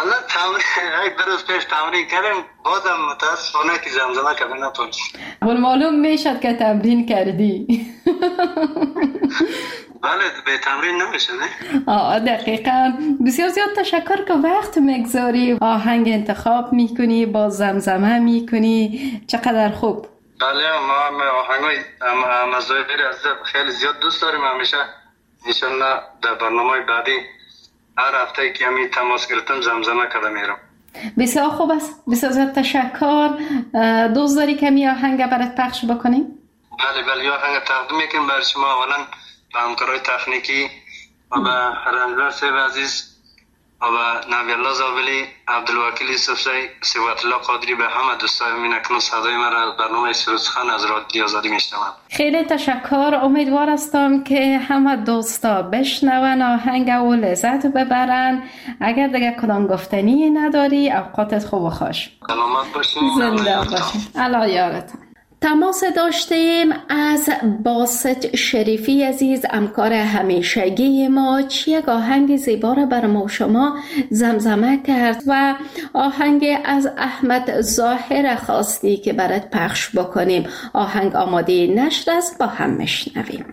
حالا یک روز پیش تمرین کردیم، بازم متاسفانه که زمزمه کمی نتونست. معلوم میشد که تمرین کردی. بله به تمرین نمیشه نه؟ دقیقاً. بسیار زیاد تشکر که وقت میگذاری، آهنگ انتخاب میکنی، با زمزمه میکنی، چقدر خوب. بله ما آهنگای مزایدی از خیلی زیاد دوست داریم. همیشه انشالله در برنامه بعدی هر هفته که همی تماس گرفتم زمزمه کرده میرم. بسیار خوب است، بسیار زیاد تشکر. دوست داری که می آهنگ برات پخش بکنیم؟ بله آهنگ تقدیم میکنم برای شما، اولا به همکارای تکنیکی و به رنجبر صاحب عزیز و به نبی الله زابلی، عبدالوکیل یوسفزی، صفت الله قادری، به همه دوستای من اکنون صدای من از برنامه سرود سخن از رادیو آزادی میشنوند. خیلی تشکر. امیدوار هستم که همه دوستا بشنون آهنگ و لذت ببرن. اگر دیگه کدام گفتنی نداری، اوقاتت خوب و خوش. سلامت باشین. زنده باشین. الله یارتون. تماس داشتیم از باسط شریفی عزیز، همکار همیشگی ما، یک آهنگ زیبا را بر ما شما زمزمه کرد و آهنگ از احمد ظاهر خواستی که برات پخش بکنیم. آهنگ آماده نشر است، با هم میشنویم.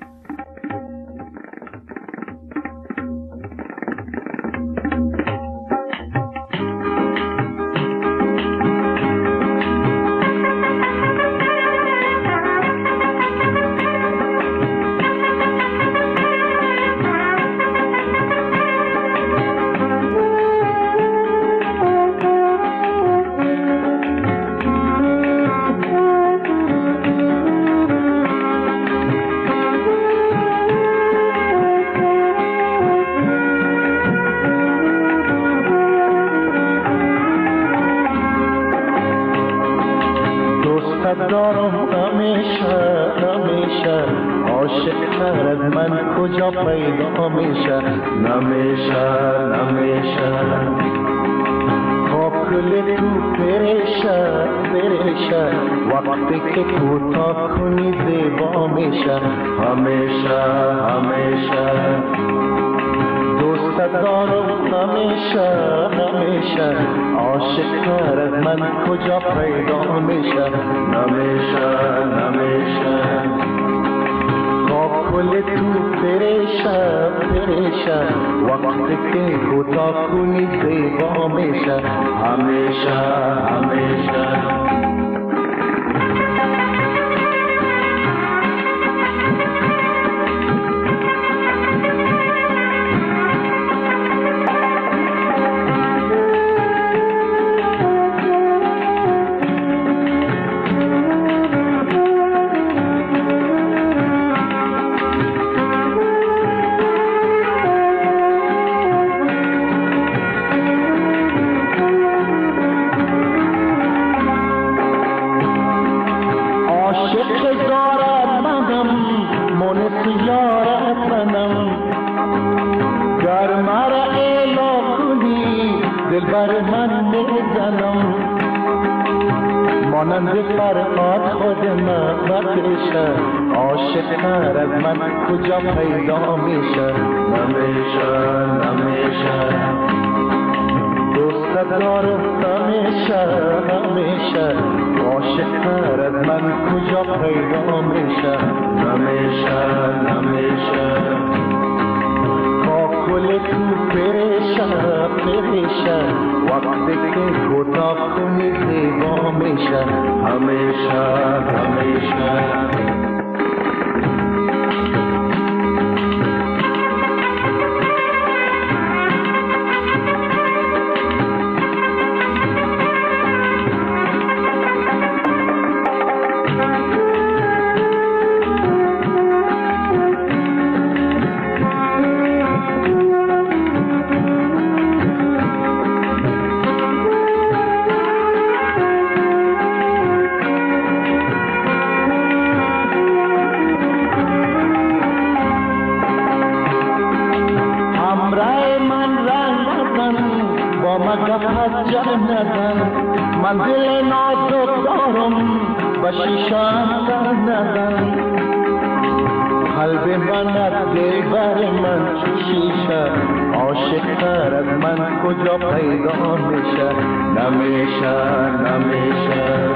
قلب من از دلبر من چو شیشه، عاشق تر از من کجا پیدا میشه؟ نمیشه نمیشه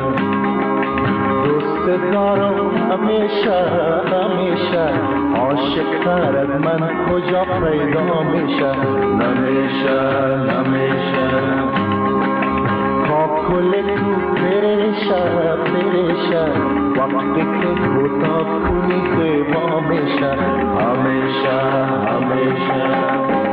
دوست دارم همیشه همیشه، عاشق تر از من کجا پیدا میشه؟ نمیشه نمیشه کل تو پریشه پریشه، وقتی که بوتا کنی زیبا میشه همیشه همیشه.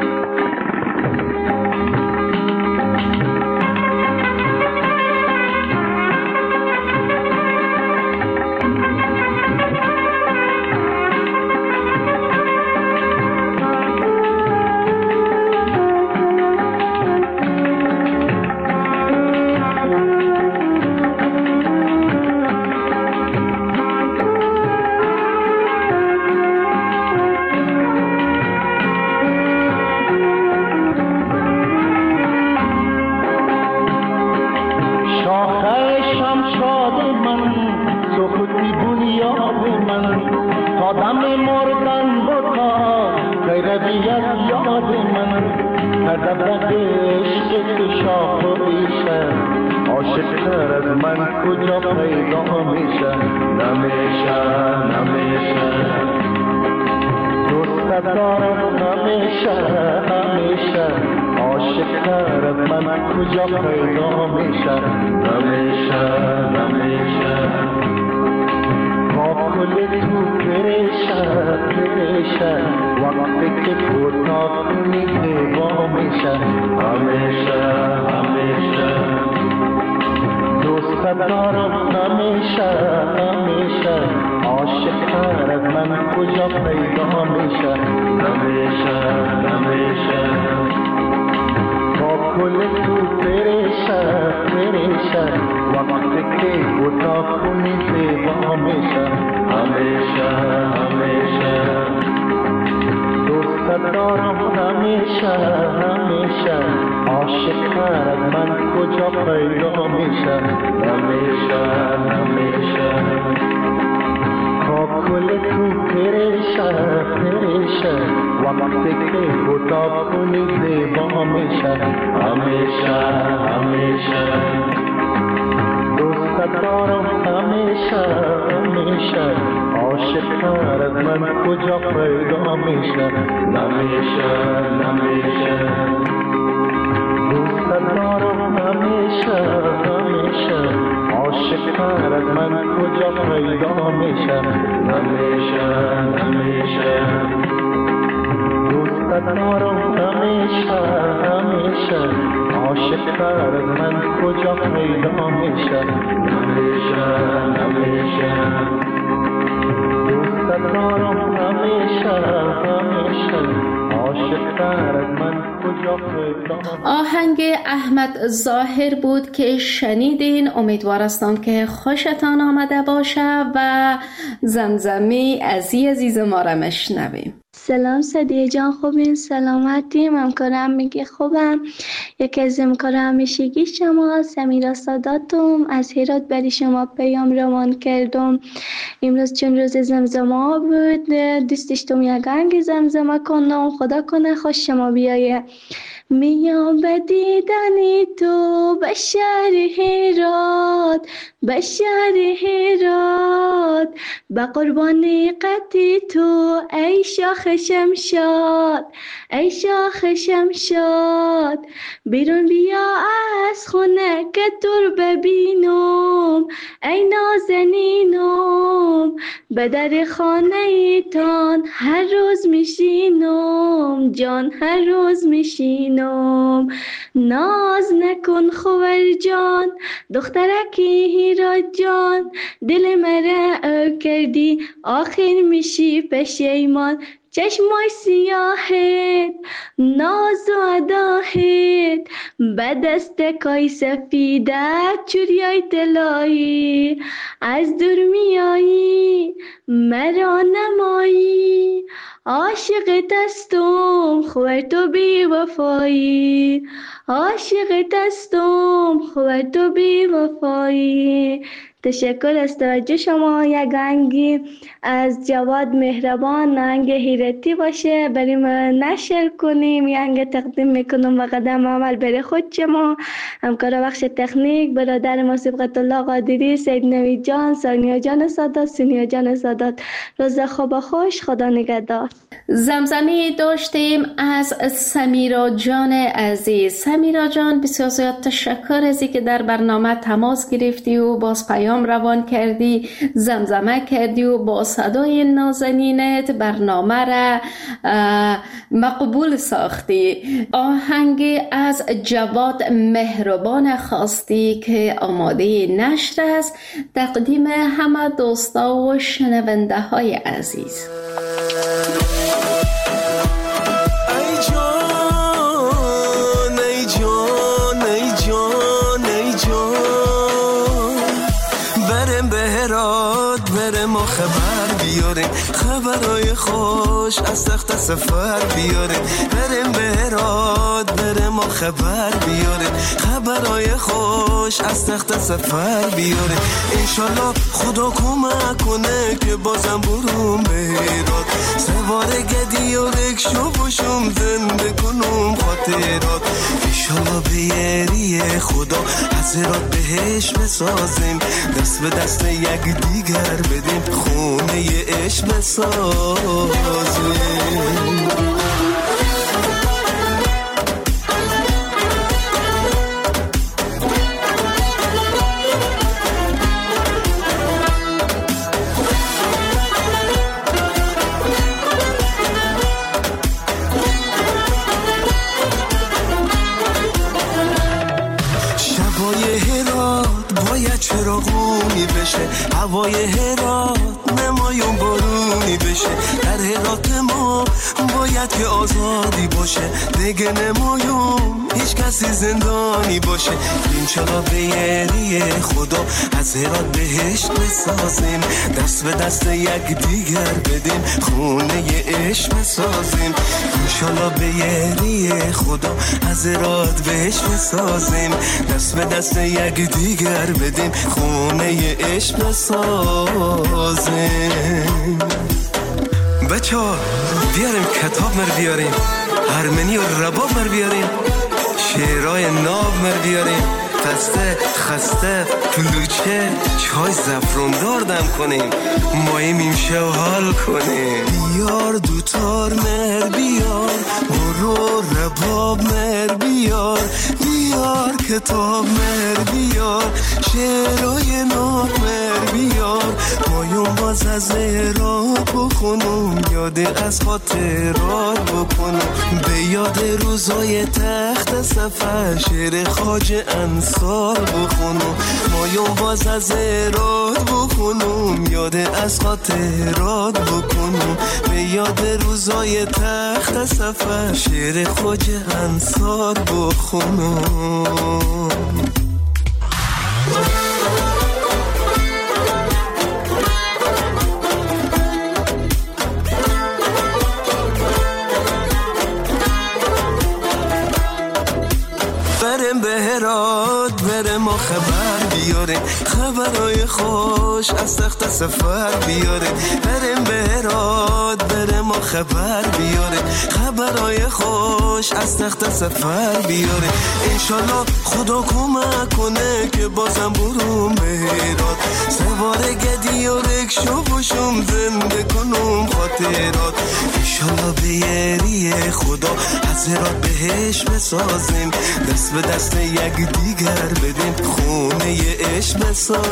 آهنگ احمد ظاهر بود که شنیدین. امیدوار هستم که خوشتان آمده باشه و زمزمه عزیز ما را مشنویم. سلام صدیه جان، خوبین؟ سلامتی؟ من کارم میگه خوبم. یکی از امکار همیشگی شما سمیرا ساداتم از هرات برای شما پیام روان کردم. امروز چون روز زمزمه بود دوست داشتم یک آهنگ زمزمه کنم. خدا کنه خوش شما بیایه. میام به دیدن تو به شهر هرات، به شهر هرات، به قربانی قد تو ای شاخ شمشاد، ای شاخ شمشاد. بیرون بیا از خونه که دور ببینم ای نازنینم، به در خانه تان هر روز میشینم جان، هر روز میشینم. ناز نکن خور جان دخترکی هرات جان، دل مرا کردی آخر میشی پشیمان. چشمای سیاهت ناز و اداهت به دست کای سفیدت چوریای طلایی، از دور میایی مرا نمایی. عاشقت هستم خور تو بی وفایی، عاشقت هستم خور تو بی وفایی. تشکر از توجه شما. یک آهنگی از جواد مهربان، آهنگ هیرتی باشه، بریم نشر کنیم. یک آهنگ تقدیم میکنم و قدم عمل بر خود شما. همکار بخش تکنیک برادر ما صبغت الله قادری، سید نوید جان، سانیا جان سادات، سونیا جان سادات. روز خوب خوش، خدا نگهدار. زمزمه داشتیم از سمیرا جان عزیز. سمیرا جان بسیار زیاد تشکر از اینکه در برنامه تماس گرفتی و باز پیام روان کردی، زمزمه کردی و با صدای نازنینت برنامه را مقبول ساختی. آهنگ از جواد مهربان خواستی که آماده نشر است، تقدیم همه دوستا و شنونده های عزیز. ما خبر بیاره، خبرای خوش از تخت سفر بیاره. بریم بهراد بریم ما خبر بیاره، خبرای خوش از تخت سفر بیاره. انشالله خدا کمک کنه که بازم برون بهراد، سوار گدی و رکشو باشم زنده کنم خاطرات. انشالله بیاری خدا حضرات بهش بسازیم، دست به دست یک دیگر بدیم، خونه عشق بسازیم. چراغونی بشه، هوای هرات نمایون بارونی بشه. در هرات ما باید که آزادی باشه، دیگه نمایون هیچ کسی زندانی باشه. انشالله بیاری خدا از هرات بهشت بسازیم، دست به دست یک دیگر بدیم، خونه عشق بسازیم. انشالله بیاری خدا از هرات بهشت بسازیم، دست به دست یک دیگر بدیم، خونه عشق بسازیم. بچه‌ها بیاریم کتاب مر بیاریم، هرمنی و رباب مر بیاریم، شعرهای ناب مر بیاریم، پسته خسته کلوچه چای زفروندار دم کنیم، ماییم شو حال کنیم. بیار دوتار مر بیار، برو رباب مر بیار، بیار کتاب مر بیار، شعرهای ناب مر بیار. مایون باز از هرات بخونم، یاد از خاطرات بکنم، به یاد روزای تخت سفر شعر خواجه انصار بخونم. مایون باز از هرات بخونم، یاد از خاطرات بکنم، به یاد روزای تخت سفر شعر خواجه انصار بخونم. بریم بهراد بریم ما خبر بیاره، خبرای خوش از تخت سفر بیاره. بریم بهراد بریم ما خبر بیاره، خبرای خوش از تخت سفر بیاره. انشالله خدا کمک کنه که بازم برون بهراد، سوار گدی و رکشو باشم زنده کنم خاطرات. انشالله بیاری خدا حضرات بهش بسازیم، دست به دست یک دیگر بدیم، خونه عشق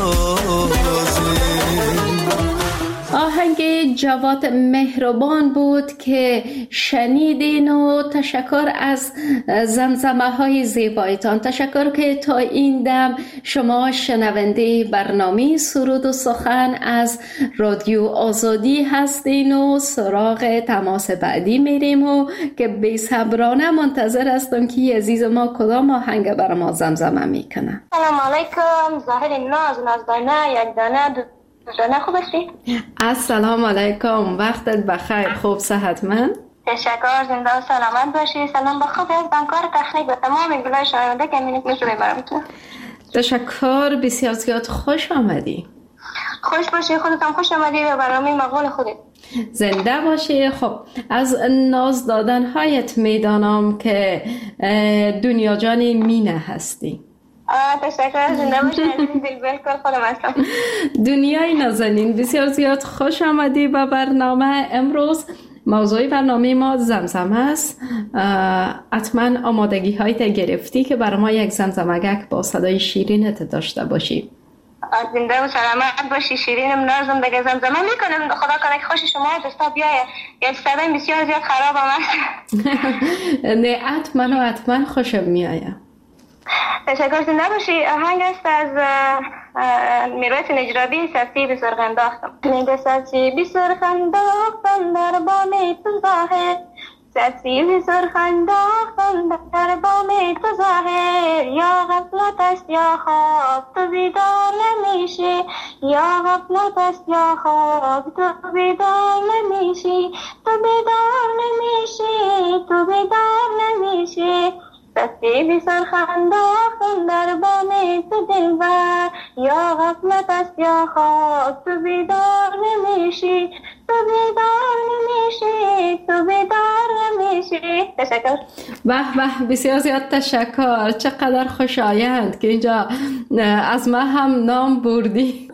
بسازیم. آهنگ جواد مهربان بود که شنیدین و تشکر از زمزمه های زیبایتان. تشکر که تا این دم شما شنونده برنامه سرود و سخن از رادیو آزادی هستین و سراغ تماس بعدی میریم و که بی‌صبرانه منتظر هستم که عزیز ما کدام آهنگ بر ما زمزمه میکنه. سلام علیکم، ظاهر ناز دانه یک دانه دانه. خوب هستی؟ السلام علیکم، وقتت بخیر، خوب صحتمند؟ تشکر، زنده و سلامت باشی. سلام به خود از بانکار تخنیک و تمام گلای شنونده که میشه ببرم تو. تشکر، بسیار زیاد خوش آمدی. خوش باشی، خودتم خوش آمدی به برنامه مقبول خودت. زنده باشی. خب از ناز دادنهایت میدانم که دنیا جان مینه هستی. تشکر، زنده باشی. بالکل خودم هستم. دنیای نازنین، بسیار زیاد خوش آمدی به برنامه. امروز موضوع برنامه ما زمزمه است. حتما آمادگی هایت گرفتی که برای ما یک زمزمگک با صدای شیرینت داشته باشی. زنده و سلامت باشی. شیرینم نازم دیگه زمزمه میکنم. خدا کنه که خوش شما دوستا بیایه. یک صدای بسیار زیاد خراب است. نه حتما خوشم میایه. تشکر، زنده باشی. آهنگ است از میرویس نجرابی، سبزی به سرخ انداختم. میگه سبزی به سرخ انداختم در بام تو ظاهر، سبزی به سرخ انداختم در بام تو ظاهر. یا غفلت است یا خواب تو بیدار نمیشی، یا غفلت است یا خواب تو بیدار نمیشی، تو بیدار نمیشی، تو بیدار نمیشی. سبزی به سرخ انداختم در بام تو دلبر، یا غفلت است یا خواب تو بیدار نمیشی، تو بیدار نمیشی، تو بیدار نمیشی. تشکر. به بسیار زیاد تشکر. چقدر خوشایند که اینجا از ما هم نام بردی.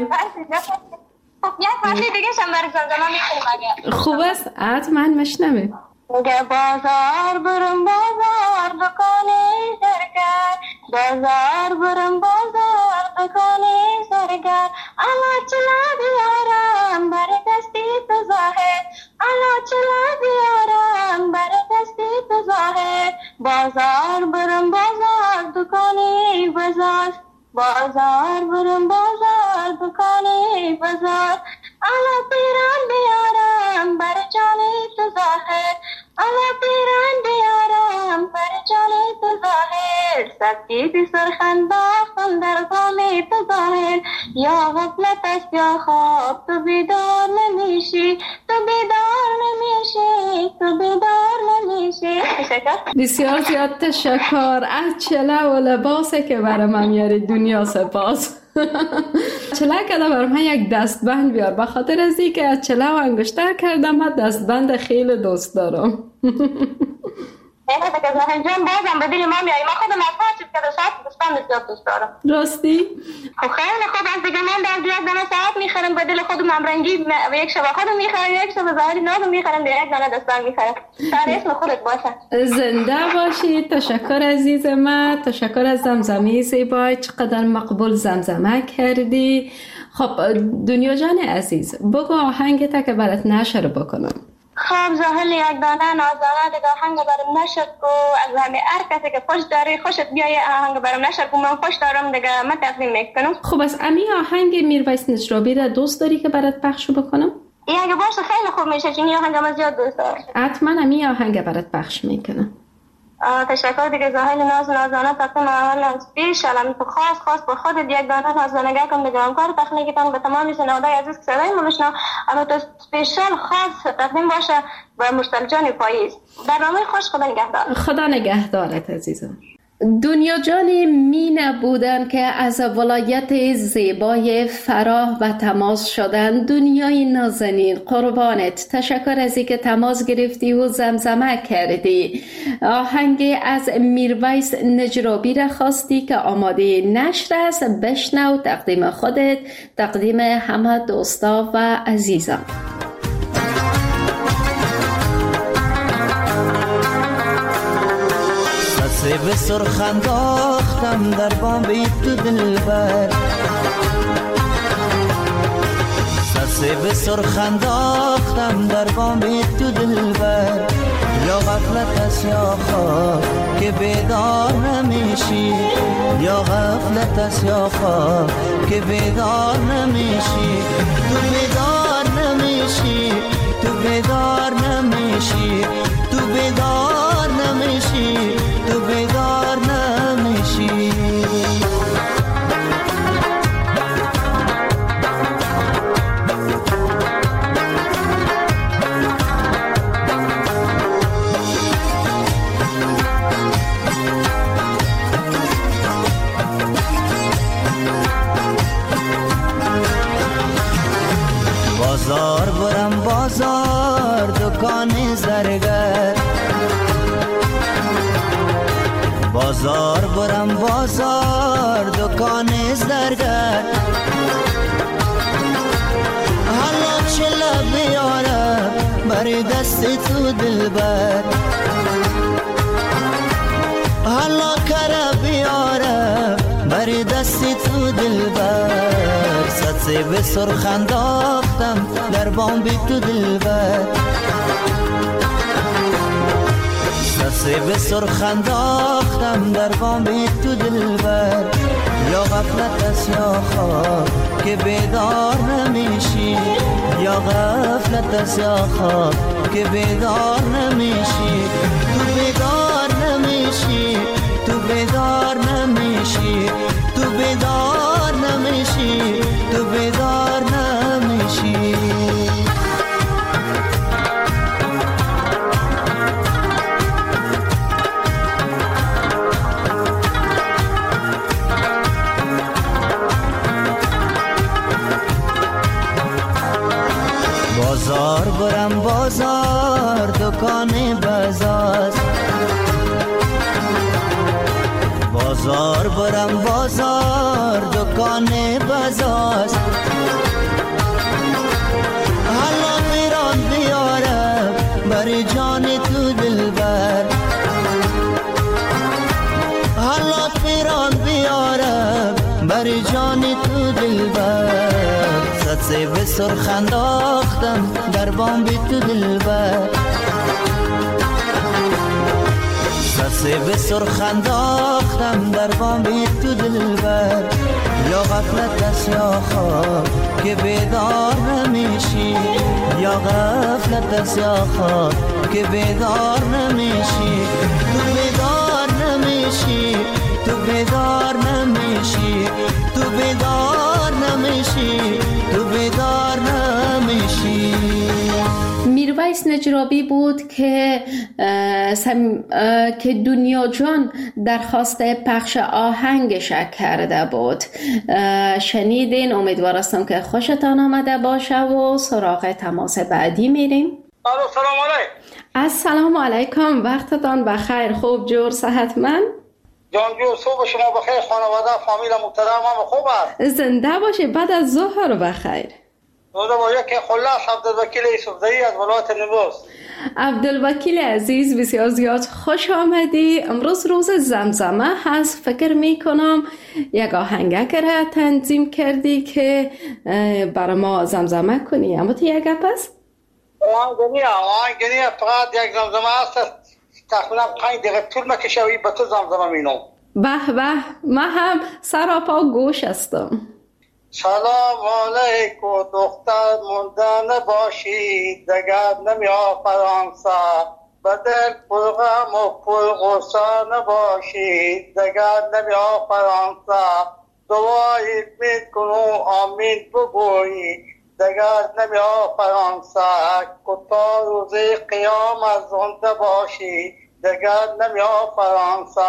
یک ماشی دیگه شم برای زمزمه میکنم. خوب است، حتما مشنوه. میگه بازار برم بازار دکانی سرگر، بازار برم بازار دکانی سرگر. الا چلا بیارم بر دستی تو ظاهر، الا چلا بیارم بر دستی تو ظاهر. بازار برم بازار دکانی بازار، بازار برم بازار دکانی بازار. الا پیران بیارم بر جانی تو ظاهر، الا پیران بیارم بر جانی تو ظاهر. سبزی به سرخ انداختم در بام تو ظاهر. یا غفلت است یا خواب تو بیدار نمیشی، تو بیدار نمیشی، تو بیدار نمیشی. تشکر. بسیار زیاد تشکر. از چله و لباسه که برای من میاری دنیا سپاس. چله کده برای من یک دستبند بیار، به خاطر از اینکه از چله و انگشتر کردم. من دستبند خیلی دوست دارم. اینه که زهنجان بازم به دل ما میایی. ما خودم از هر چیز که داشت دستبند زیاد دوست دارم. راستی؟ خب خیلی خوب است دیگه. من در یک دانه ساعت میخرم به دل خودم همرنگی، و یک شب خودم میخرم، یک شب ظاهری نازم میخرم، یک دانه دستبند میخرم. سر اسم خودت باشه. زنده باشی. تشکر عزیز من. تشکر از زمزمه زیبای. چقدر مقبول زمزمه کردی. خب دنیا جان عزیز، بگو آهنگت که برات نشر بکنم. خب زاهل یک دانه نازانه دیگه آهنگ برام نشد کو. از همه هر کسی که خوش داری خوشت بیایه آهنگ برام نشد کو. من خوش دارم دیگه، من تقدیم میکنم. خب از امی آهنگ میرویس نجرابی را دوست داری که برات پخش بکنم؟ اگه باشه خیلی خوب میشه، چون این آهنگ من زیاد دوست دارم. حتما امی آهنگ برات پخش میکنم. تشکر دیگه. زاهل نازانه تقدیم اول سپیشال خاص به خودت یک دانه نازانگی کن دیگه. همکار تکنیکتان به تمام شنوندگان عزیز که صدای ما بشنو، اما تو سپیشال خاص تقدیم باشه به مشتاق جان پاییز. برنامه خوش. خدا نگهدار. خدا نگهدارت عزیزم. دنیا جان مینه بودن که از ولایت زیبای فراه و تماس شدن. دنیای نازنین، قربانت. تشکر از اینکه تماس گرفتی و زمزمه کردی. آهنگ از میرویس نجرابی را خواستی که آماده نشر است. بشنو. تقدیم خودت، تقدیم همه دوستا و عزیزان. به سرخ انداختم در بام تو دلبر، سبزه به سرخ انداختم در بام تو دلبر. یا غفلت است یا خواب که بیدار نمیشی، یا غفلت است یا خواب که بیدار نمیشی. تو بیدار نمیشی، تو بیدار نمیشی، تو بیدار نمیشی، تو بیدار نمیشی. بازار برم بازار دکان زرگر حالا چله بیارم بری دست تو دلبر حالا کره بیارم بری دست تو دلبر سطسی به سرخ انداختم در بام بی تو دلبر سطسی به سرخ انداختم در بام بی تو دلبر یا غفلت است یا خواب که بیدار نمیشی یا غفلت است یا خواب که بیدار نمیشی تو بیدار نمیشی تو بیدار نمیشی تو بیدار نمیشی تو بیدار نمیشی بازار برم بازار دکان بازار بازار برم بازار دکان بازار حالا میران بیارم بری جان تو دلبر حالا میران بیارم بری جان تو دلبر سطسی به سرخ انداختم در بام بی تو دلبر سطسی به سرخ انداختم در بام بی تو دلبر یا غفلت است یا خواب که بیدار نمیشی یا غفلت است یا خواب که بیدار نمیشی تو بیدار نمیشی تو بیدار نمیشی تو بیدار نمیشی تو بیدار نمیشی. میرویس نجرابی بود که دنیا جان درخواست پخش آهنگش کرده بود. شنیدین؟ امیدوار هستم که خوشتان آمده باشه و سراغ تماس بعدی میریم. سلام علیکم. السلام علیکم، وقتتان بخیر. خوب جور صحتمند؟ جان جور، صبح شما بخیر، خانواده فامیل محترم هم خوب است؟ زنده باشه. بعد از ظهر بخیر. زنده باشه. که خلاص عبدالوکیل یوسفزایی از ولایت نیمروز. عبدالوکیل عزیز، بسیار زیاد خوش آمدی. امروز روز زمزمه هست. فکر می کنم یک آهنگک را تنظیم کردی که برای ما زمزمه کنی. اما تو یک گپ است؟ آهنگنیه فقط یک زمزمه هست، تقریبا 5 دقیقه طول میکشه و به تو زمزمه مینم. به به، من هم سراپا گوش هستم. سلام علیکم دختر، مونده نباشی دگر نمیاد فرانسه، به دل پر غم و پر غصه نباشی دگر نمیاد فرانسه، دعایی میکنم آمین بگویی دگر نمیاد فرانسه، کتا روزی قیامت زنده باشی دگر نمیاد فرانسه،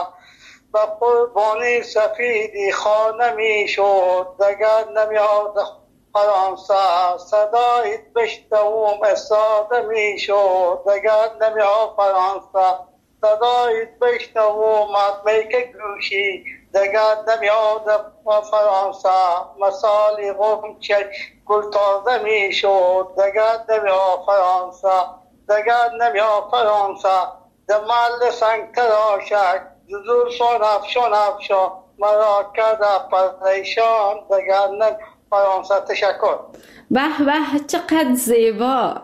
به قربانی سفیدی خانه می شد دگر نمیاد فرانسه، صدایت بشنوم استاده می شد دگر نمیاد فرانسه، صدایت بشنوم میک گوشی دگر نمیاد فرانسه، مثالی غنچه گل تازه می شد دگر نمیاد فرانسه، دگر نمیاد فرانسه، دمال سنگ تراشک زور شون افشان مرا کرده پریشان دگر نمیاد فرانسه. تشکر. به به، چقدر زیبا.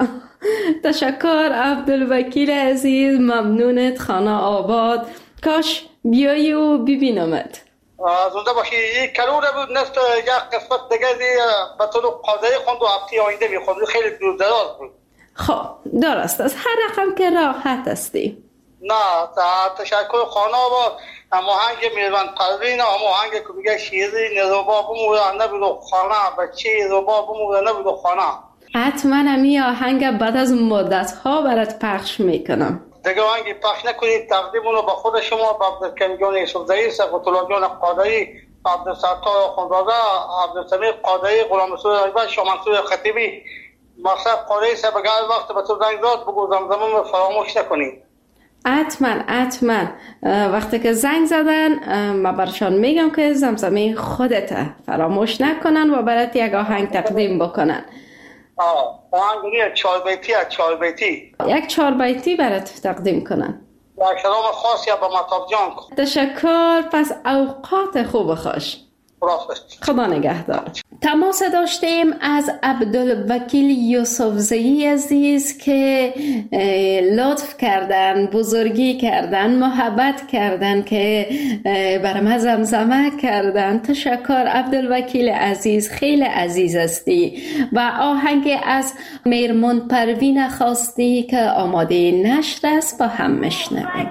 تشکر عبدالوکیل عزیز، ممنونت. خانه آباد. کاش بیایی و ببینمت. زنده باشی. این کلوره بود نفت یک قسمت دیگه به طور قاضی خوند و هفته آینده میخوند. خیلی دور دراز بود. خب درست است، هر رقم که راحت استی. نه تشکر. خانه آباد هماهنگ میروان پروین، هماهنگ که میگه شیری نروبا بموره نبیدو خانه، بچه نروبا بموره نبیدو خانه. حتما همی آهنگ بعد از مدت ها برات پخش میکنم. دیگه آهنگی پخش نکنید، تقدیمونو به خود شما، به عبدالکریم جان یوسفزایی، سقط الله جان قادری، عبدالستار خانزاده، عبدالسمیع قادری، غلام رسول اکبر، شاه منصور خطیبی، مقصد قادری سبگار وقت به تو زنگ داد بگو زمزمه فراموش نکنید. حتما وقتی که زنگ زدن ما برشان میگم که زمزمه خودت فراموش نکنن و برات یک آهنگ تقدیم بکنن. آهنگ چهار بیتی یک 4 بیتی برات تقدیم کنن. یک سلام خاصی به مطاب جان کن. تشکر. پس اوقات خوب خوش. خدا نگهدار. تماس داشتیم از عبدالوکیل یوسفزئی عزیز که لطف کردن، بزرگی کردن، محبت کردن که برام زمزمه کردن. تشکر عبدالوکیل عزیز، خیلی عزیز هستی. و آهنگ از میرمون پروین خواستی که آماده نشر است با هم میشنویم.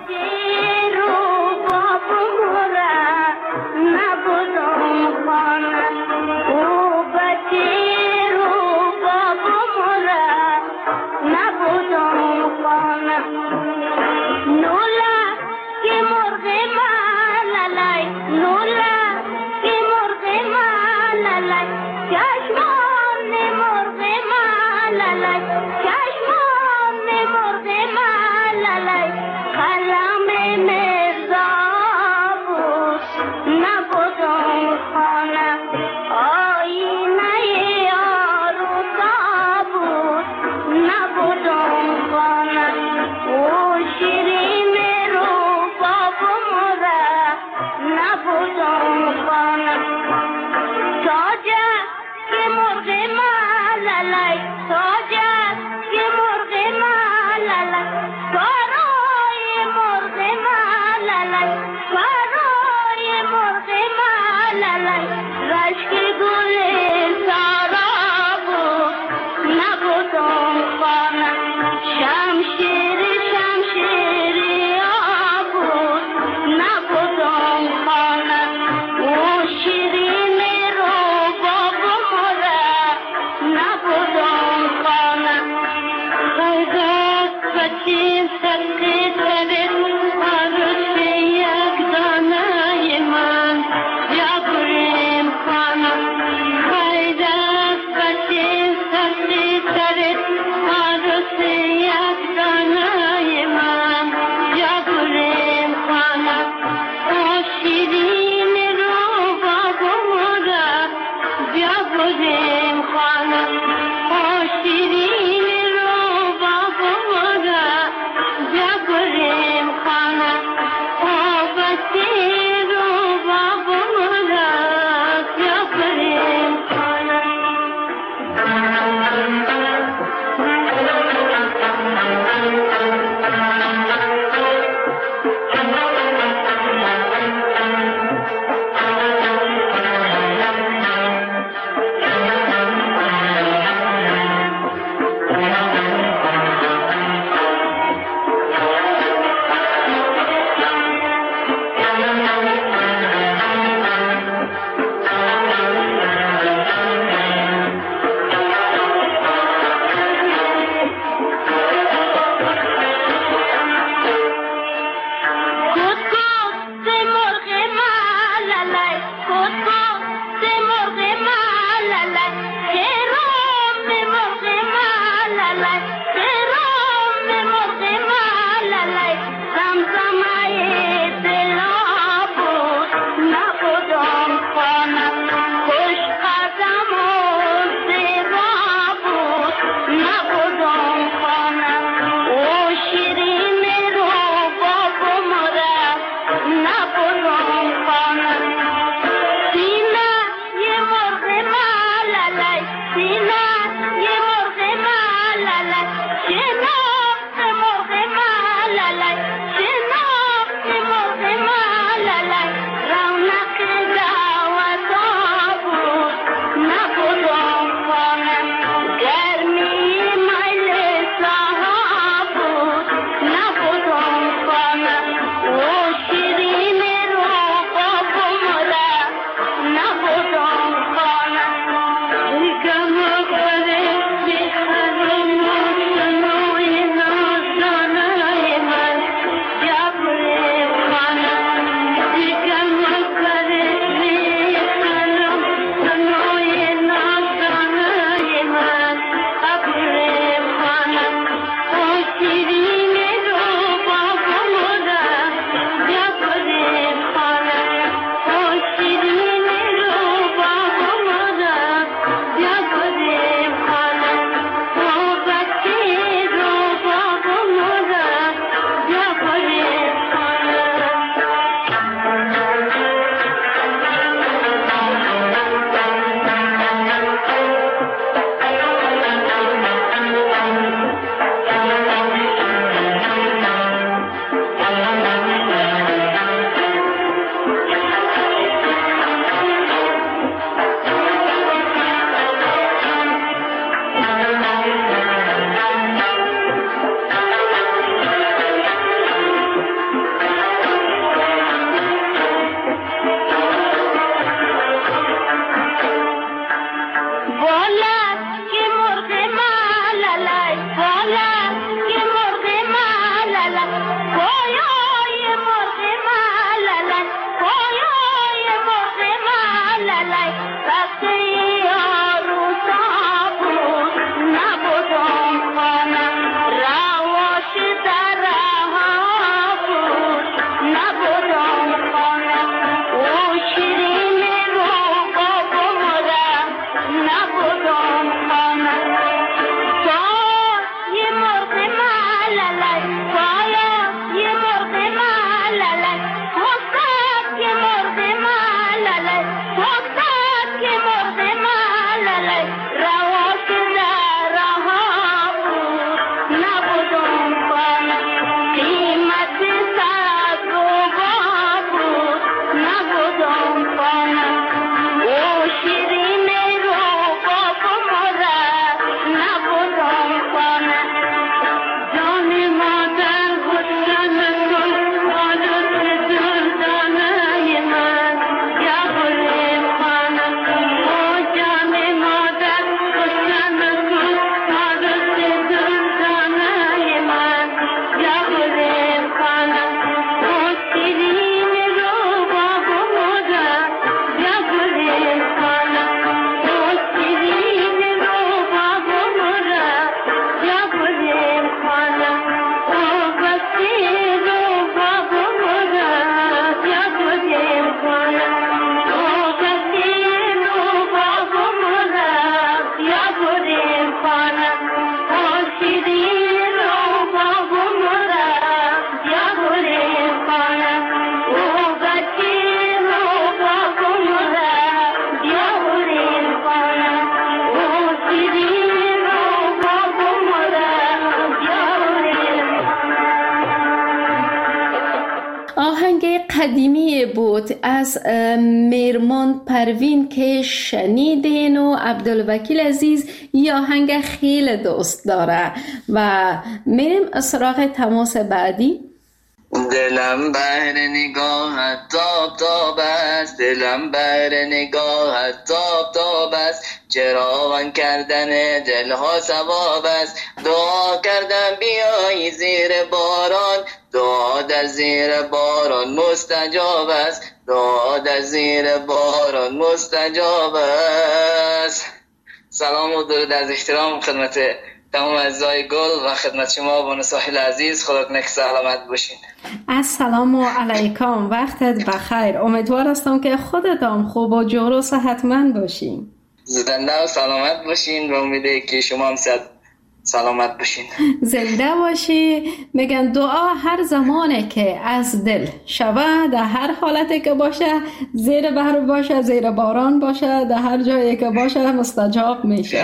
آهنگ قدیمی بود از میرمان پروین که شنیدین و عبدالوکیل عزیز یه آهنگ خیلی دوست داره و میریم سراغ تماس بعدی. دلم بر نگاهت تاب تاب است، دلم بر نگاهت تاب تاب است، چراغان کردن دلها ثواب است، دعا کردم بیایی زیر باران، دعا در زیر باران مستجاب است، دعا در زیر باران مستجاب است. سلام و درود از احترام خدمت تمام اعضای گل و خدمت شما بانو ساحل عزیز. خدا کنه که سلامت باشین. السلام علیکم، وقتت بخیر. امیدوار هستم که خودت هم خوب و جور و صحتمند باشین. زنده و سلامت باشین و امیده که شما هم سلامت باشین. زنده باشی. میگن دعا هر زمانه که از دل شود، در هر حالتی که باشه، زیر بحر باشه، زیر باران باشه، در هر جایی که باشه مستجاب میشه.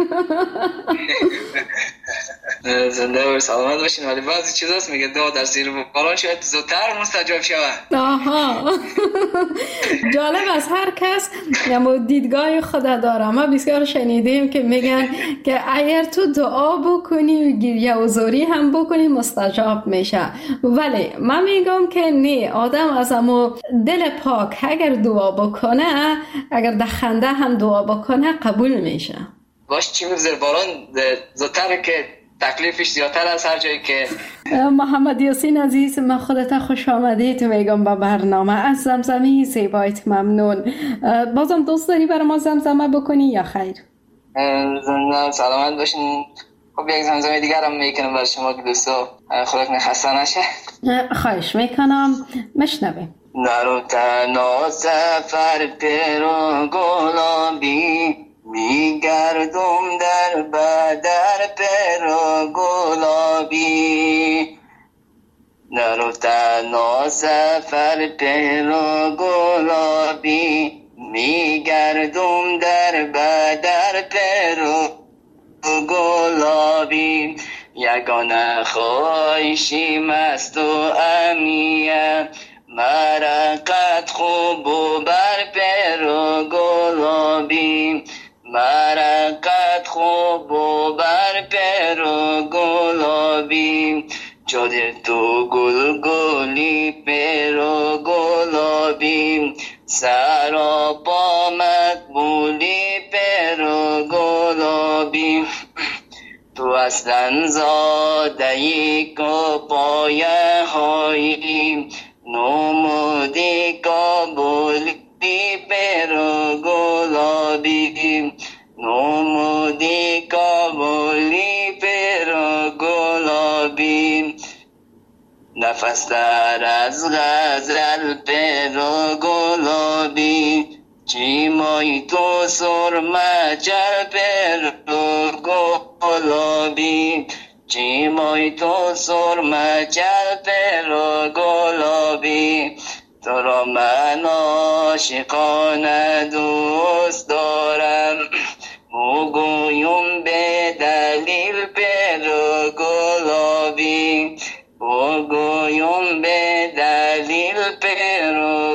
زنده و سلامت باشین. ولی بعضی چیزاست میگه دعا در زیر باران شاید زودتر مستجاب شود. آها. جالب است، هر کس دیدگاه خود داره. ما بسیار شنیدیم که میگن که اگر تو دعا بکنی و گریه و زاری هم بکنی مستجاب میشه، ولی من میگم که نه، آدم از امو دل پاک اگر دعا بکنه، اگر در خنده هم دعا بکنه قبول میشه. باش چی زیر باران زودتر که تکلیفش زیادتر از هر جایی که. محمد یاسین عزیز، من خودت خوش آمدید میگم به برنامه. از زمزمه زیبایت ممنون. بازم دوست داری برای ما زمزمه بکنی یا خیر؟ زنده سلامت باشین. خب یک زمزمه دیگر هم میکنم برای شما که دوستا خدا کنه خسته نشه. خواهش میکنم، مشنویم. نرو تنها سفر پیرو گلابی، میگردم در بدر پیرو گلابی. نرو تنها سفر پیرو گلابی، میگردم در بدر پیرو گلابی. یگانه خواهشی مست و امیه، مرقت خوب و بر پیرو گلابی، مرقت خوب و بر پیرو گلابی. جادر تو گل گلی پیرو گلابی، سراپا مقبولی پیرو گلابی. تو اصلا زادهی که پایه هایی، نمودی کابولی پیرو گلابی، نمودی کابولی پیرو گلابی. نفس در از غزل پیرو گلابی، چیمای تو سرمه چل پیرو گلابی، چیمای تو سرمه چل پیرو گلابی. تو را من عاشقانه دوست دارم، بگویم به دلیل پیرو گلابی، بگویم به دلیل پیرو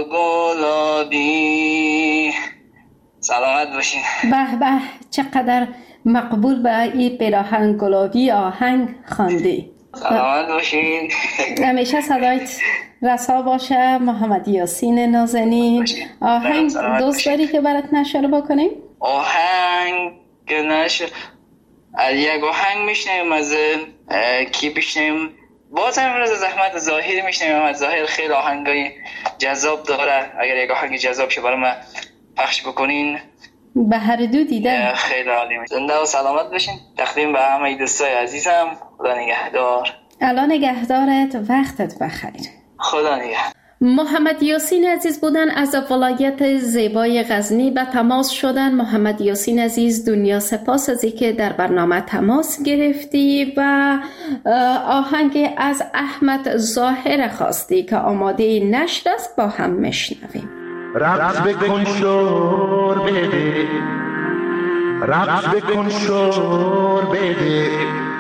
گلابی. سلامت باشین. به به، چقدر مقبول به این پیراهن گلابی آهنگ خواندی. سلامت باشین. همیشه صدایت رسا باشه. محمد یاسین نازنین، آهنگ دوست داری که برات نشر بکنیم؟ آهنگ که نشر یک آهنگ میشنیم از کی بشنیم؟ باز هم امروز از احمد ظاهری میشنیم. احمد ظاهر خیلی آهنگای جذاب داره. اگر یک آهنگ جذاب شه برای ما پخش بکنین به هر دو دیدم. خیلی عالی. زنده و سلامت باشین. تقدیم به همه دوستای عزیزم. خدا نگهدار. الله نگهدارت، وقتت بخیر. خدا نگهدار. محمد یاسین عزیز بودن از ولایت زیبای غزنی به تماس شدن. محمد یاسین عزیز، دنیا سپاس از اینکه در برنامه تماس گرفتی و آهنگ از احمد ظاهر خواستی که آماده نشر است، با هم میشنویم. رقص بکن شور بده، رقص بکن شور بده،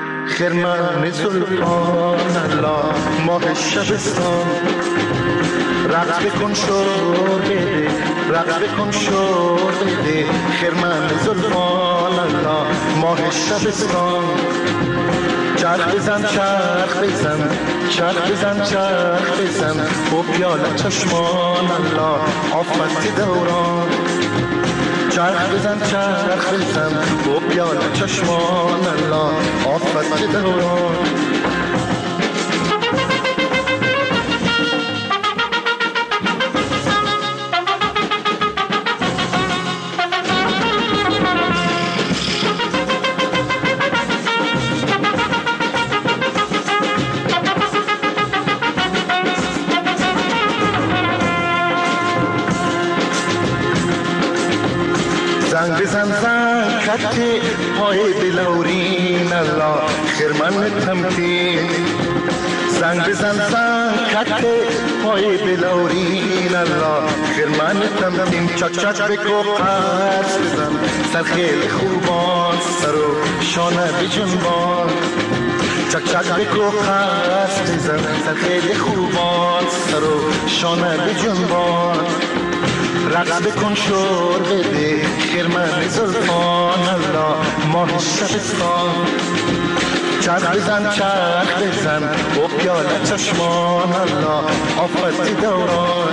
خرمن سلطان الله ماه شبستان. رقص بکن شور بده، رقص بکن شور بده، خرمن زلفان الله ماه شبستان. چرخ بزن چرخ بزن، چرخ بزن چرخ بزن، و پیاله چشمان الله آفت دوران. چرخ بزن چرخ بزن، و پیاله چشمان الله آفت دوران. زنگ بزن زنگ کته پای بلورین الله خرمن تمکین. زنگ بزن زنگ کته پای بلورین الله خرمن تمکین. چک چک بگو قرص بزن سر خیلی خوبان، سر و شانه بجنبان. چک چک بگو قرص بزن سر خیلی خوبان، سر و شانه بجنبان. رقص بکن شور بده، خرمن زلفان الله ماه شبستان. چرخ بزن چرخ بزن، و پیاله چشمان الله آفت دوران.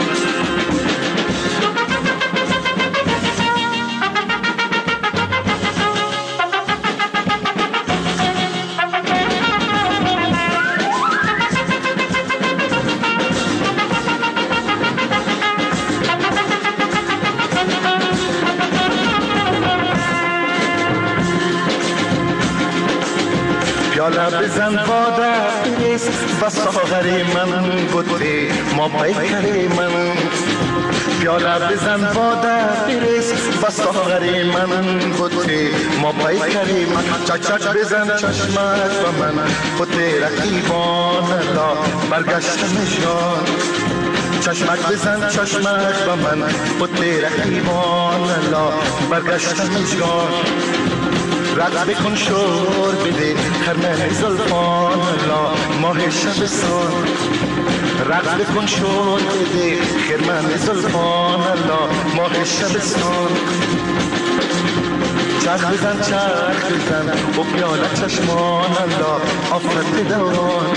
پیاله بزن باده بریز و ساغر من بوده ما پیکر من. پیاله بزن باده بریز و ساغر من بوده ما پیکر من. چک چک بزن چشمک و من بوده رقیبان الله برگشتم جان. چشمک بزن چشمک و من بوده رقیبان الله برگشتم جان. رقص بکن شور بده، خرمن زلفان الله ماه شبستان. رقص بکن شور بده، خرمن زلفان الله ماه شبستان. چرخ بزن چرخ بزن، و پیاله چشمان الله آفت دوران.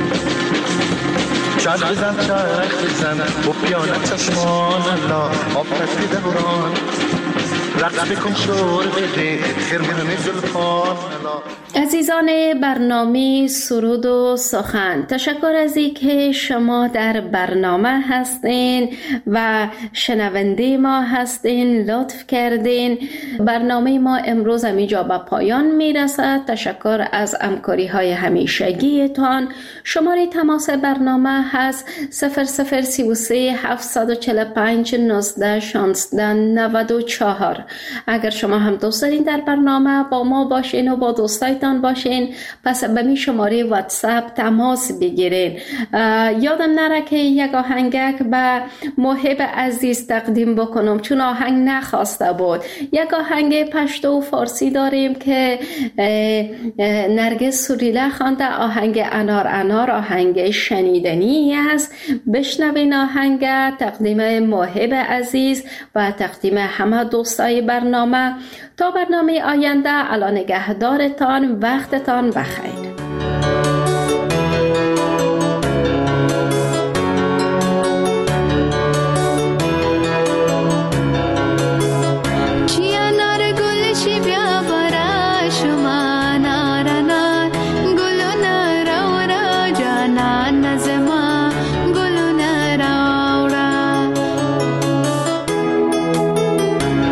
چرخ بزن چرخ بزن، و پیاله چشمان الله آفت دوران. رقص بکن شور بده، خرمن زلفان الله. عزیزان برنامه سرود و سخن، تشکر از اینکه شما در برنامه هستین و شنونده ما هستین، لطف کردین. برنامه ما امروز همینجا به پایان میرسد. تشکر از همکاری های همیشگیتان. شماره تماس برنامه هست 0033 745 19 16 94. اگر شما هم دوست دارین در برنامه با ما باشین و با دوستایتان باشین، پس به می شماره واتساپ تماس بگیرین. یادم نره که یک آهنگک به محب عزیز تقدیم بکنم، چون آهنگ نخواسته بود. یک آهنگ پشتو و فارسی داریم که نرگس سوریله خوانده، آهنگ انار انار، آهنگ شنیدنی است. بشنوین آهنگ، تقدیم محب عزیز و تقدیم همه دوستای برنامه. تا برنامه آینده، الان نگهدارتان، وقتتان بخیر.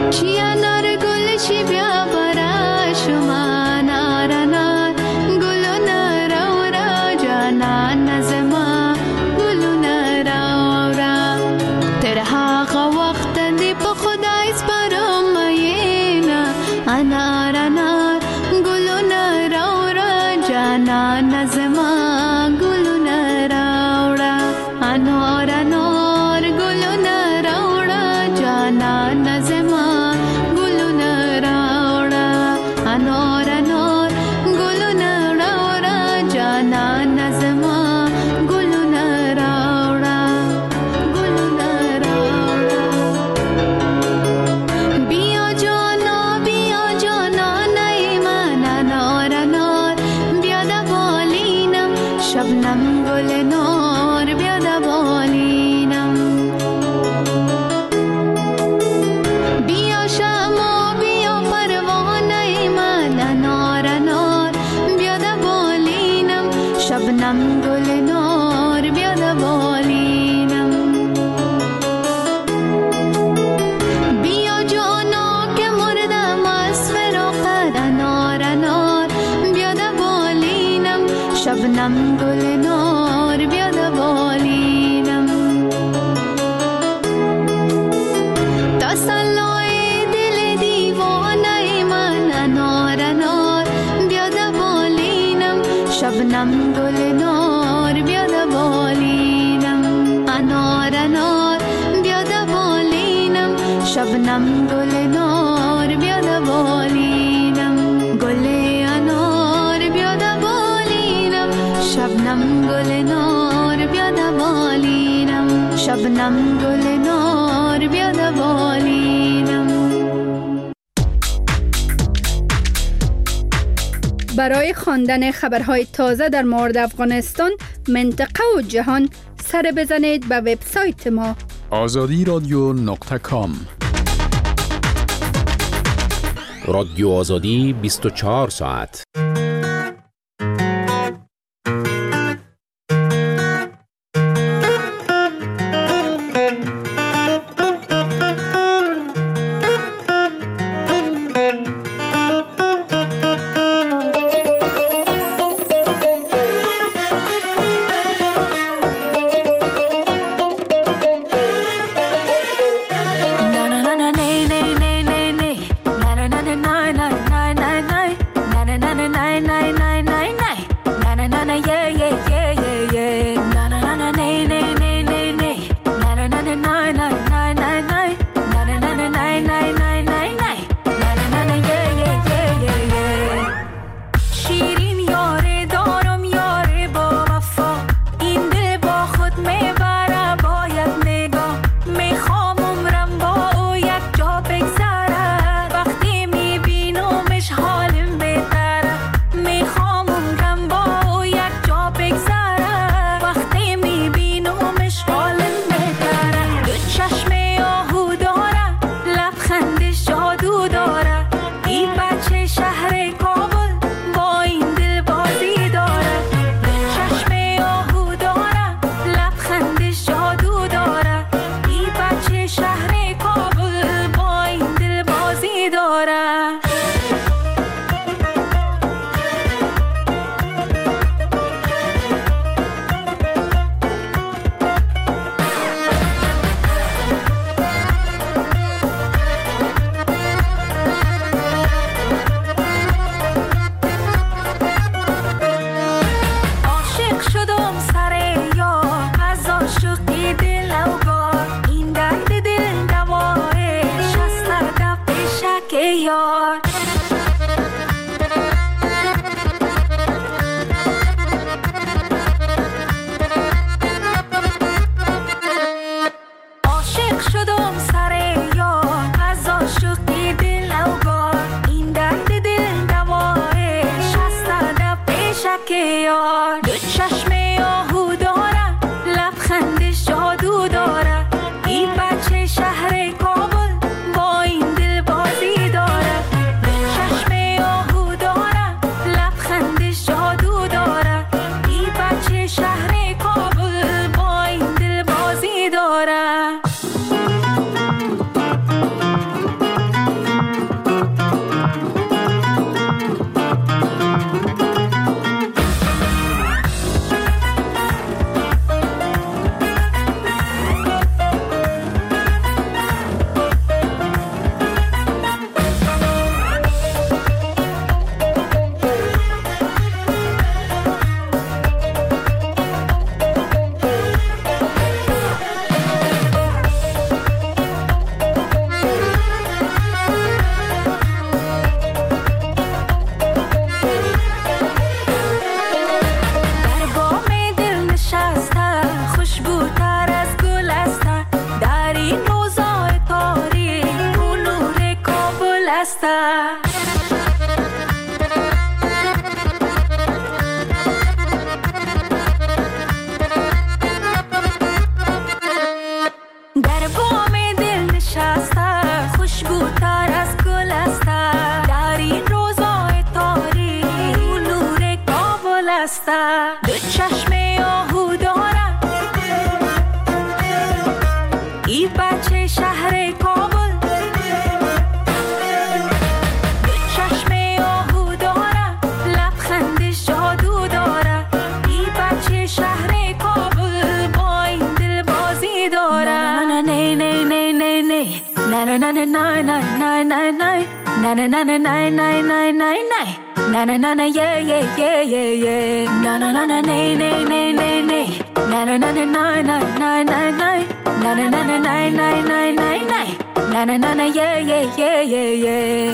Gulu شبنم گل نار بیاد بالینم گل انار بیاد بالینم شبنم گل نار بیاد بالینم شبنم گل نار بیاد بالینم. برای خواندن خبرهای تازه در مورد افغانستان، منطقه و جهان سر بزنید به وبسایت ما azadiradio.com. رادیو آزادی 24 ساعت. Na na na na yeah yeah yeah yeah yeah.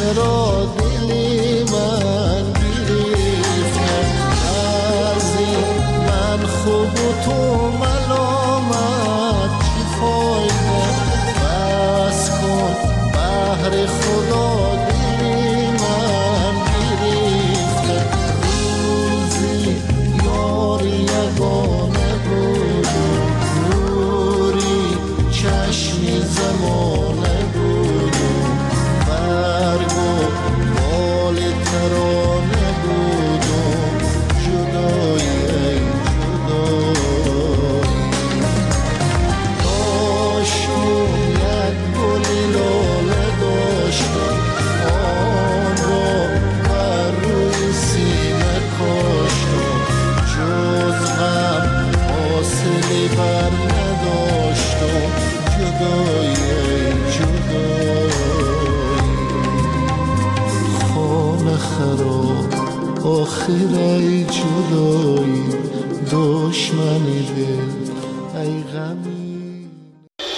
چرا دلی من گریخته از این من خوب و تو ملامت چی فایده بس کن بهر خدا دلی من گریخته روزی یار یگانه بود نوری چشمی زمانه بود برگ و بال ترانه بود جدایی ای جدایی داشتم یک گلی لاله داشتم آن را بر روی سینه کاشتم جز غم حاصلی بر نداشتم جدایی ای جدایی خانه خراب آخر ای جدایی دشمنی دل ای غمی